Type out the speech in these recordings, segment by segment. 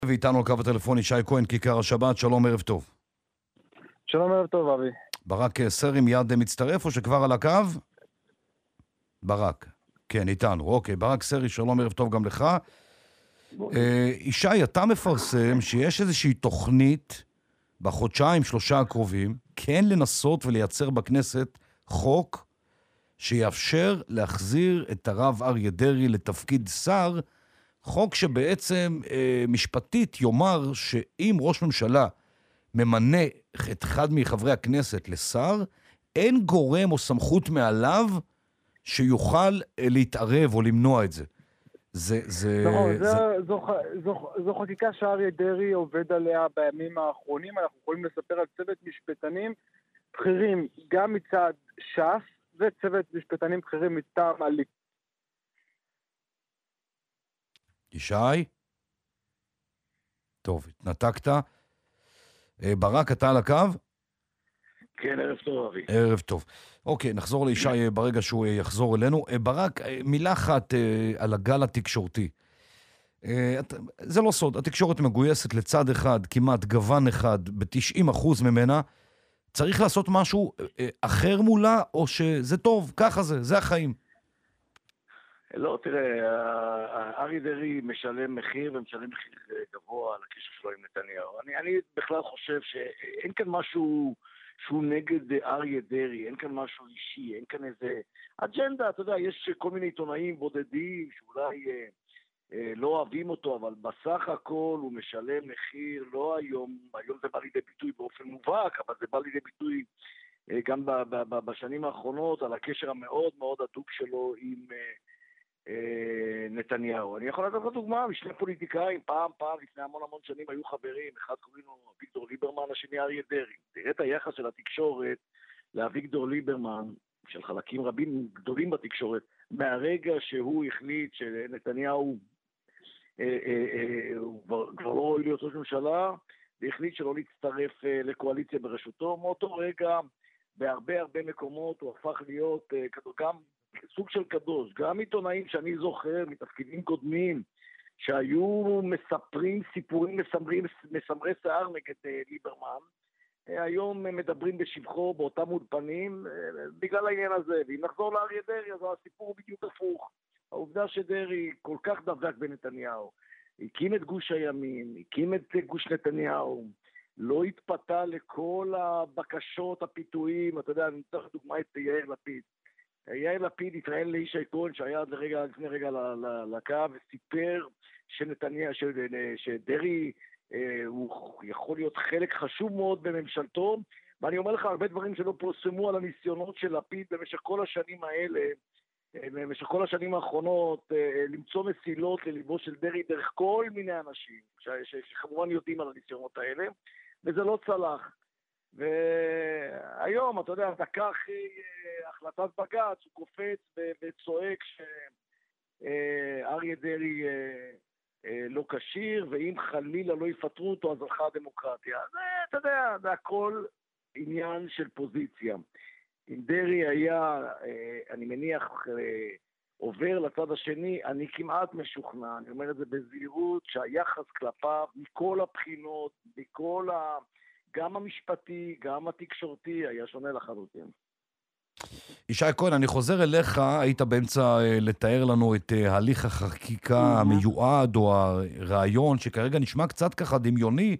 ואיתנו על קו הטלפון ישי כהן, כיכר השבת. שלום, ערב טוב. שלום, ערב טוב, אבי. ברק סרי מיד מצטרף או שכבר על הקו? ברק, כן, איתנו. אוקיי, ברק סרי, שלום, ערב טוב גם לך. ישי, אתה מפרסם שיש איזושהי תוכנית בחודשיים, 3 הקרובים, כן לנסות ולייצר בכנסת חוק שיאפשר להחזיר את הרב אריה דרעי לתפקיד שר, חוק שבעצם משפטית יאמר שאם ראש ממשלה ממנה את אחד מחברי הכנסת לשר, אין גורם או סמכות מעליו שיוכל להתערב או למנוע את זה. זו חקיקה שאריה דרעי עובד עליה בימים האחרונים. אנחנו יכולים לספר על צוות משפטנים בכירים גם מצד ש"ס וצוות משפטנים בכירים מטעם הליכוד. ישי? טוב, התנתקת. ברק, אתה על הקו? כן, ערב טוב, אבי. ערב טוב. אוקיי, נחזור לישי ברגע שהוא יחזור אלינו. ברק, מילה אחת על הגל התקשורתי. זה לא סוד, התקשורת מגויסת לצד אחד, כמעט גוון אחד, ב-90% ממנה. צריך לעשות משהו אחר מולה, או שזה טוב, ככה זה החיים? לא, תראה, אריה דרעי משלם מחיר, ומשלם מחיר גבוה על הקשר שלו עם נתניהו. אני בכלל חושב שאין כאן משהו שהוא נגד אריה דרעי, אין כאן משהו אישי, אין כאן איזה אג'נדה. אתה יודע, יש כל מיני עיתונאים בודדים שאולי לא אוהבים אותו, אבל בסך הכל הוא משלם מחיר, לא היום זה בא לידי ביטוי באופן מובהק, אבל זה בא לידי ביטוי גם בשנים האחרונות, על הקשר המאוד מאוד הדוק שלו עם נתניהו. אני יכול לתת לך דוגמה, משני פוליטיקאים, פעם לפני המון שנים היו חברים, אחד קוראים לו אביגדור ליברמן, השני אריה דרעי. תראה את היחס של התקשורת לאביגדור ליברמן, של חלקים רבים גדולים בתקשורת, מהרגע שהוא החליט שנתניהו הוא כבר לא ראוי להיות ראש ממשלה, והחליט שלא להצטרף לקואליציה בראשותו. מאותו רגע, בהרבה מקומות הוא הפך להיות גם סוג של קדוש. גם עיתונאים שאני זוכר מתפקידים קודמים, שהיו מספרים סיפורים מסמרי שיער נגד ליברמן, היום מדברים בשבחו באותם אולפנים בגלל העניין הזה. ואם נחזור לאריה דרעי, אז הסיפור הוא בדיוק הפוך. העובדה שדרעי כל כך דבק בנתניהו, הקים את גוש הימין, הקים את גוש נתניהו, לא התפתה לכל הבקשות, הפיתויים. אתה יודע, אני נותן דוגמה את יאיר לפיד. יאיר לפיד התראיין לישי כהן שהיה לפני רגע לקו, וסיפר שדרעי הוא יכול להיות חלק חשוב מאוד בממשלתו, ואני אומר לך הרבה דברים שלא פורסמו על הניסיונות של לפיד במשך כל השנים האלה, במשך כל השנים האחרונות, למצוא מסילות לליבו של דרעי דרך כל מיני אנשים שכמובן יודעים על הניסיונות האלה, וזה לא צלח. והיום, אתה יודע, דקה אחרי החלטת בג"ץ, הוא קופץ וצועק שאריה דרעי לא כשיר, ואם חלילה לא יפטרו אותו, אז הלכה הדמוקרטיה. זה, אתה יודע, זה הכל עניין של פוזיציה. אם דרעי היה, אני מניח, עובר לצד השני, אני כמעט משוכנע, אני אומר את זה בזהירות, שהיחס כלפיו מכל הבחינות, גם המשפטי, גם התקשורתי, היה שונה לחלוטין. ישי כהן, אני חוזר אליך, היית באמצע לתאר לנו את הליך החקיקה המיועד או הרעיון, שכרגע נשמע קצת ככה דמיוני.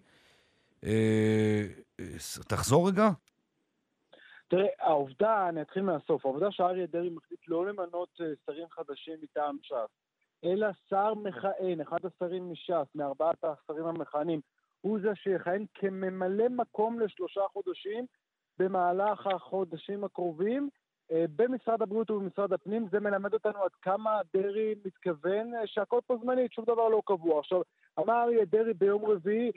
תחזור רגע. תראה, העובדה, אני אתחיל מהסוף, העובדה שאריה דרעי מחליט לא למנות שרים חדשים מטעם ש"ס, אלא שר מכהן, אחד השרים מש"ס, מארבעת השרים המכהנים, הוא זה שיכהן כממלא מקום ל3 חודשים במהלך החודשים הקרובים במשרד הבריאות ובמשרד הפנים. זה מלמד אותנו עד כמה דרעי מתכוון שהכל פה זמנית, שום דבר לא קבוע. עכשיו, אמר אריה דרעי ביום רביעי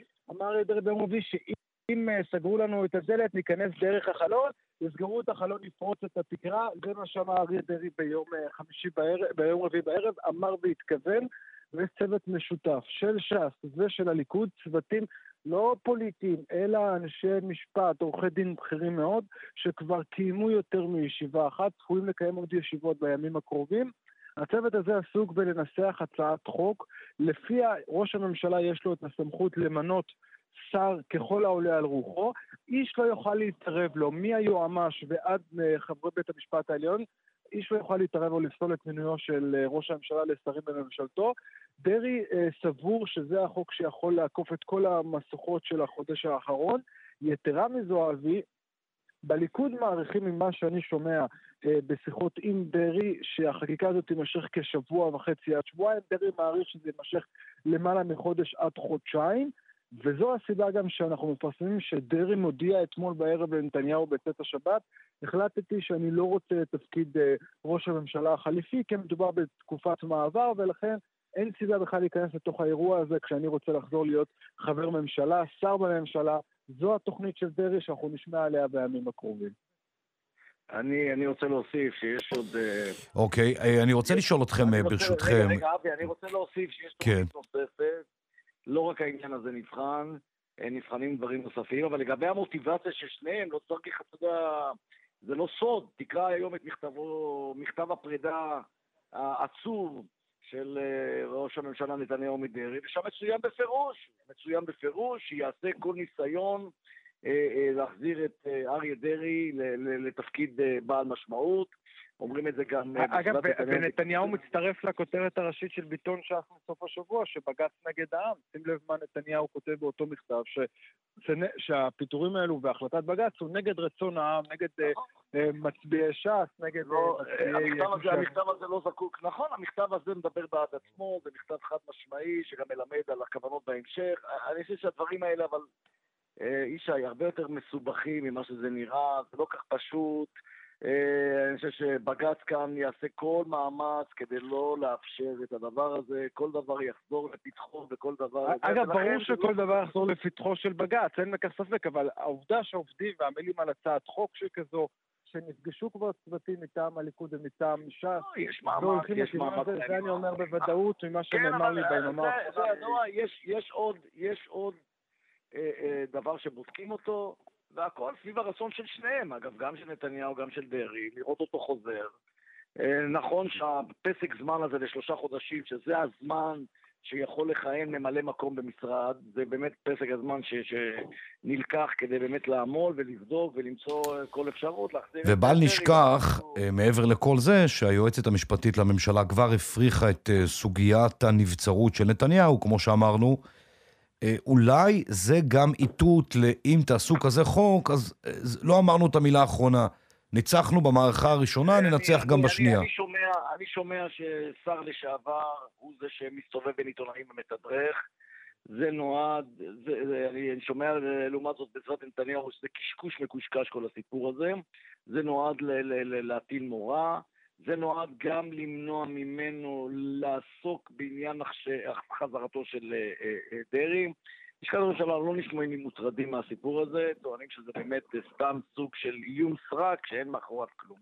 שאם סגרו לנו את הדלת, ניכנס דרך החלון, יסגרו את החלון, נפרוץ את התקרה. זה מה שאמר אריה דרעי ביום רביעי בערב, אמר והתכוון. וצוות משותף של ש"ס ושל הליכוד, צוותים לא פוליטיים, אלא אנשי משפט, עורכי דין בכירים מאוד, שכבר קיימו יותר מישיבה אחת, צפויים לקיים עוד ישיבות בימים הקרובים. הצוות הזה עסוק בלנסח הצעת חוק, לפיה ראש הממשלה יש לו את הסמכות למנות שר ככל העולה על רוחו, איש לא יוכל להתערב לו, מהיועמ"ש ועד חברי בית המשפט העליון, איש לא יוכל להתערב או לפסול את מינויו של ראש הממשלה לשרים בממשלתו. דרעי סבור שזה החוק שיכול לעקוף את כל המסכות של החודש האחרון. יתרה מזו, אבי, בליכוד מעריכים ממה שאני שומע בשיחות עם דרעי, שהחקיקה הזאת תימשך כשבוע וחצי עד שבועיים. דרעי מעריך שזה יימשך למעלה מחודש עד חודשיים, וזו הסיבה גם שאנחנו מפרסמים שדרעי מודיע אתמול בערב לנתניהו בצאת השבת, החלטתי שאני לא רוצה את תפקיד ראש הממשלה החליפי, כי מדובר בתקופת מעבר, ולכן אין סיבה בכלל להיכנס לתוך האירוע הזה כשאני רוצה לחזור להיות חבר ממשלה, שר בממשלה. זו התוכנית של דרעי שאנחנו נשמע עליה בימים הקרובים. אני רוצה להוסיף שיש עוד... אוקיי, אני רוצה לשאול אתכם ברשותכם. רגע, אבי, אני רוצה להוסיף שיש תוכנית נוספת, לא רק העניין הזה נבחנים דברים נוספים, אבל לגבי המוטיבציה של שניהם, לא צריך, אתה יודע, זה לא סוד. תקרא היום את מכתב הפרידה העצוב של ראש הממשלה נתניהו מדרעי, ושם מצוין בפירוש שיעשה כל ניסיון להחזיר את אריה דרעי לתפקיד בעל משמעות. אומרים את זה גם... אגב, ונתניהו מצטרף לכותרת הראשית של ביטון ש"ס מסוף השבוע, שבג"ץ נגד העם. שים לב מה נתניהו כותב באותו מכתב, שהפיטורים האלו והחלטת בג"ץ הוא נגד רצון העם, נגד מצביעי ש"ס, נגד מצביעי... המכתב הזה לא זקוק. נכון, המכתב הזה מדבר בעד עצמו, זה מכתב חד משמעי, שגם מלמד על הכוונות בהמשך. אני חושב שהדברים האלה, אבל ישי, הרבה יותר מסובכים ממה שזה נראה, זה לא כך פשוט. אני חושב שבג"ץ כאן יעשה כל מאמץ כדי לא לאפשר את הדבר הזה, כל דבר יחזור לפתחו וכל דבר... אגב, ברור שכל דבר יחזור לפתחו של בג"ץ, אין מכך ספק, אבל העובדה שעובדים ועמלים על הצעת חוק שכזו, שנפגשו כבר צוותים מטעם הליכוד ומטעם ש"ס, יש מאמץ. זה אני אומר בוודאות ממה שנאמר לי ביממה. יש עוד דבר שבודקים אותו, והכל סביב הרצון של שניהם, אגב, גם של נתניהו, גם של דרעי, לראות אותו חוזר. נכון שהפסק זמן הזה ל3 חודשים, שזה הזמן שיכול לכהן ממלא מקום במשרד, זה באמת פסק הזמן שנלקח כדי באמת לעמול ולבדוק ולמצוא כל אפשרות להחזיר... ובל נשכח, מעבר לכל זה, שהיועצת המשפטית לממשלה כבר הפריחה את סוגיית הנבצרות של נתניהו, כמו שאמרנו, אולי זה גם איתות לאם תעשו כזה חוק, אז לא אמרנו את המילה האחרונה. ניצחנו במערכה הראשונה, ננצח גם בשנייה. אני שומע ששר לשעבר הוא זה שמסתובב בין עיתונאים ומתדרך. זה נועד, אני שומע לעומת זאת בעזרת נתניהו שזה קשקוש מקושקש כל הסיפור הזה. זה נועד להטיל מורא. זה נועד גם למנוע ממנו לעסוק בעניין חזרתו של דרעי. לשכת הממשלה לא נשמעים מוטרדים מהסיפור הזה, טוענים שזה באמת סתם סוג של איום סרק שאין מאחוריו כלום.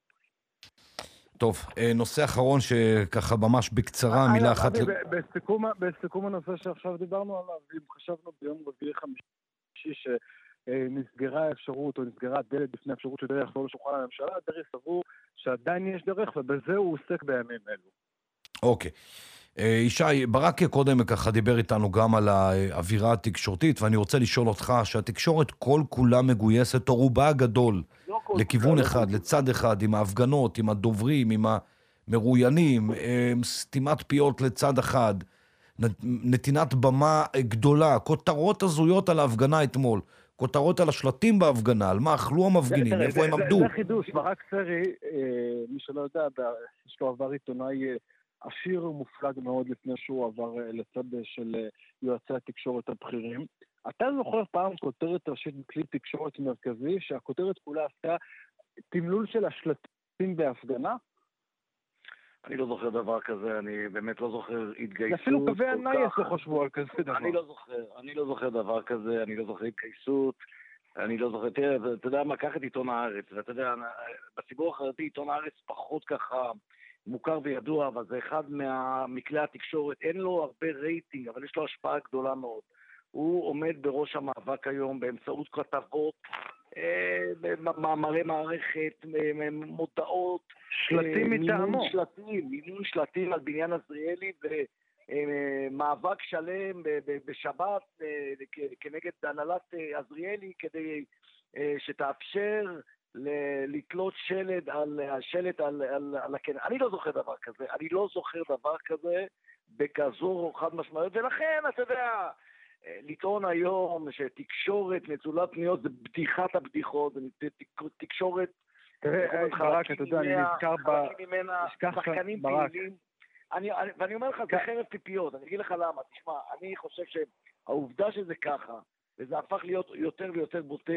טוב, נושא אחרון שככה ממש בקצרה, מילה אחת... בסיכום הנושא שעכשיו דיברנו עליו, אם חשבנו ביום רביעי חמישי נסגרה האפשרות או נסגרה הדלת בפני האפשרות שדרעי יחזור לשולחן הממשלה, דרעי סבור שעדיין יש דרך ובזה הוא עוסק בימים אלו. אוקיי. ישי, ברק קודם ככה דיבר איתנו גם על האווירה התקשורתית, ואני רוצה לשאול אותך שהתקשורת כל כולה מגויסת, או רובה הגדול, לכיוון אחד, לצד אחד, עם ההפגנות, עם הדוברים, עם המרואיינים, סתימת פיות לצד אחד, נתינת במה גדולה, כותרות הזויות על ההפגנה אתמול, כותרות על השלטים בהפגנה, על מה אכלו המפגינים, איפה הם עבדו. זה חידוש, ברק סרי, מי שלא יודע, יש לו עבר עיתונאי עשיר ומופלג מאוד לפני שהוא עבר לצד של יועצי התקשורת הבכירים. אתה זוכר פעם כותרת ראשית בכלי תקשורת מרכזי, שהכותרת כולה עשתה תמלול של השלטים בהפגנה? אני לא זוכר דבר כזה, אני באמת לא זוכר התגייסות. אפילו קווי הנייס לא חשבו על כזה דבר. אני לא זוכר דבר כזה, אני לא זוכר התגייסות, אני לא זוכר, תראה, אתה יודע מה, קח את עיתון הארץ, ואתה יודע, בציבור החרדי עיתון הארץ פחות ככה מוכר וידוע, אבל זה אחד מכלי התקשורת, אין לו הרבה רייטינג, אבל יש לו השפעה גדולה מאוד. הוא עומד בראש המאבק היום באמצעות כתבות מאמרי מערכת, מודעות, שלטים מטעמו. מימון שלטים על בניין עזריאלי ומאבק שלם בשבת כנגד הנהלת עזריאלי כדי שתאפשר לתלות שלט על הכנס. אני לא זוכר דבר כזה בכזו חד משמעיות, ולכן אתה יודע, לטעון היום שתקשורת נטולת פניות זה בדיחת הבדיחות, זה תקשורת... תראה, ברק, אתה יודע, אני נזכר שחקנים פעילים, ואני אומר לך, זה חרב פיפיות, אני אגיד לך למה, תשמע, אני חושב שהעובדה שזה ככה, וזה הפך להיות יותר ויותר בוטה,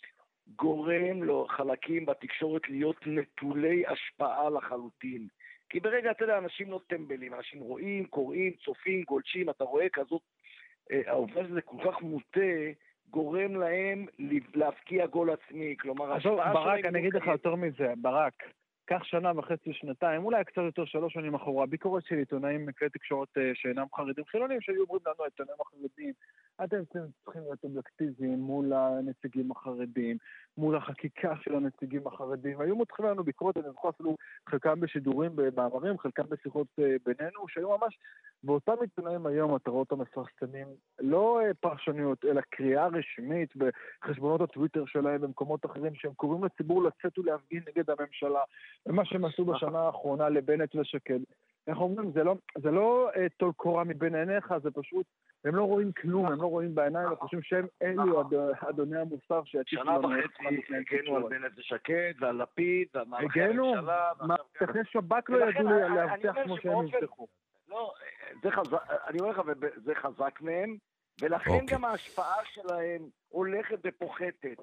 גורם לו חלקים בתקשורת להיות נטולי השפעה לחלוטין. כי ברגע, אתה יודע, אנשים לא טמבלים, אנשים רואים, קוראים, צופים, גולשים, אתה רואה כזאת, העובדה שזה כל כך מוטה, גורם להם להפקיע גול עצמי, כלומר, השפעה... ברק, אני אגיד לך יותר מזה, ברק, כך שנה וחצי, שנתיים, אולי קצת יותר 3 שנים אחורה, ביקורת של עיתונאים מכלי תקשורת שאינם חרדים חילונים, שהיו אומרים לנו, העיתונאים החרדים, אתם צריכים להיות אובייקטיביים מול הנציגים החרדים, מול החקיקה של הנציגים החרדים, והיו מותחים לנו ביקורת, אני זוכר אפילו חלקם בשידורים במאמרים, חלקם בשיחות בינינו, שהיו ממש, באותם עיתונאים היום, אתה רואה אותם מפרסמים, לא פרשניות, אלא קריאה רשמית בחשבונות הטוויטר שלהם, במקומות אחרים, שהם קוראים לציבור לצאת ולהפגין נגד הממשלה, ומה שהם עשו בשנה האחרונה לבנט ושקד. אנחנו אומרים, זה לא טול קורה מבין עיניך, זה פשוט, הם לא רואים כלום, הם לא רואים בעיניים, הם חושבים שהם אלו אדוני המוסר שיטיפו לנו. שנה וחצי הגנו על בנט ושקד, ועל לפיד, ועל מערכי הממשלה. מאבטחי שב"כ לא ידעו להבטיח כמו שהם הבטיחו. לא, אני אומר לך, זה חזק מהם, ולכן גם ההשפעה שלהם הולכת ופוחתת.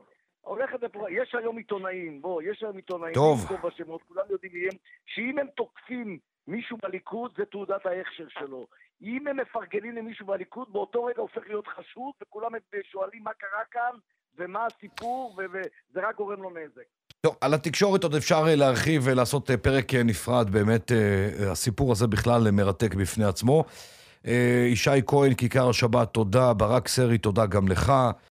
יש היום עיתונאים, טוב. כולם יודעים שאם הם תוקפים מישהו בליכוד, זה תעודת ההכשר שלו. אם הם מפרגנים למישהו בליכוד, באותו רגע הופך להיות חשוד, וכולם שואלים מה קרה כאן, ומה הסיפור, וזה רק גורם לו נזק. טוב, על התקשורת עוד אפשר להרחיב ולעשות פרק נפרד, באמת הסיפור הזה בכלל מרתק בפני עצמו. ישי כהן, כיכר השבת, תודה. ברק סרי, תודה גם לך.